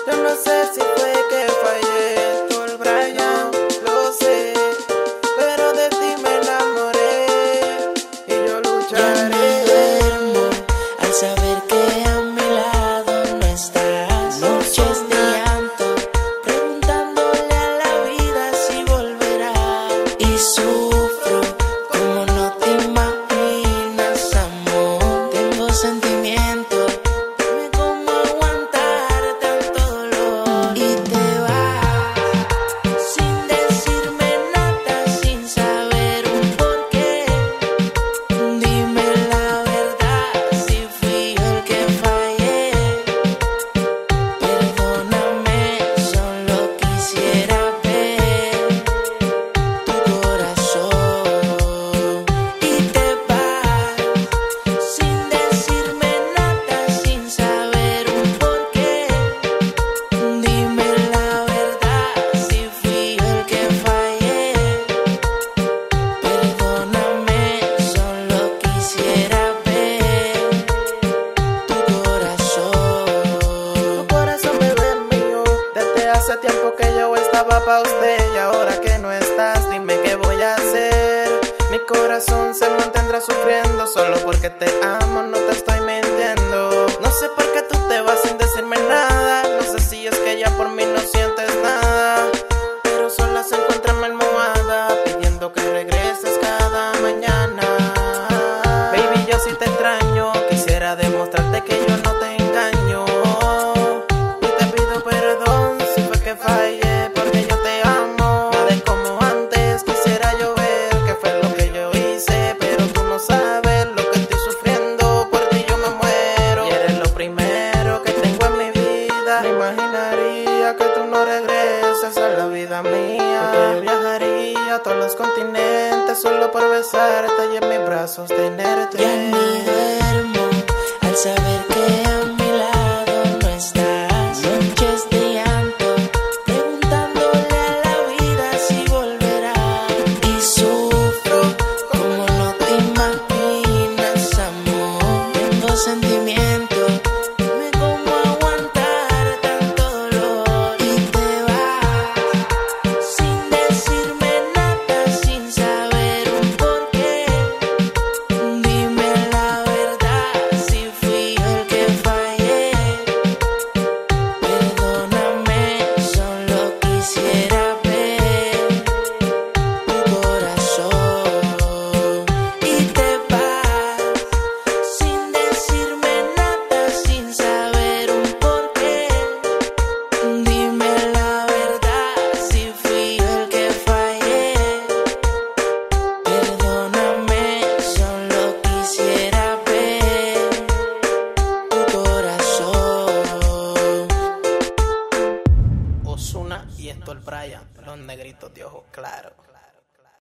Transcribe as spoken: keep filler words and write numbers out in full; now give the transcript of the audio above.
Yo no sé si fue que fallé por Brian, lo sé, pero de ti me enamoré y yo lucharé. Ya ni duermo al saber que a mi lado no estás. Noches de llanto, preguntándole a la vida si volverá. Y sufro como no te imaginas, amor. Tengo sentimientos, dime cómo aguantar tanto dolor. Y te vas sin decirme nada, sin saber un porqué. Dime la verdad, si fui yo el que fallé. Perdóname, solo quisiera ver tu corazón. Y te vas sin decirme nada, sin saber un porqué. Dime la verdad, si fui yo el que fallé. Perdóname, solo quisiera ver tu corazón. Tu corazón, bebé mío, desde hace tiempo que yo estaba pa' usted y ahora que no estás, dime qué voy a hacer. Mi corazón se mantendrá sufriendo solo porque te amo, no te estoy mintiendo. No sé por qué tú te vas sin decirme nada, no sé si es que ya por mí no sientes nada, pero sola se encuentra en mi almohada pidiendo que regreses cada mañana. Baby, yo sí te extraño, quisiera demostrarte que yo no te engaño. Y te pido perdón si fue que fallé, porque yo te amo. Nada es como antes, quisiera yo ver qué fue lo que yo hice, pero tú no sabes lo que estoy sufriendo, por ti yo me muero. Y eres lo primero que tengo en mi vida. No imaginaría que tú no regresas a la vida mía, porque yo viajaría a todos los continentes solo por besarte y en mis brazos tenerte. Ya ni duermo al saber que a mi lado no estás. Noches de llanto, preguntándole a la vida si volverá. Y sufro como no te imaginas, amor. Tengo sentimientos, dime cómo aguantar tanto dolor. Y te vas sin decirme nada, sin saber un porqué. Dime la verdad, si fui yo el que fallé. Perdóname, solo quisiera ver tu corazón. Y te vas sin decirme nada, sin saber un porqué. Dime la verdad, si fui yo el que fallé. Perdóname, solo quisiera ver tu corazón. Ozuna y esto el Brian, los negritos de ojos claros.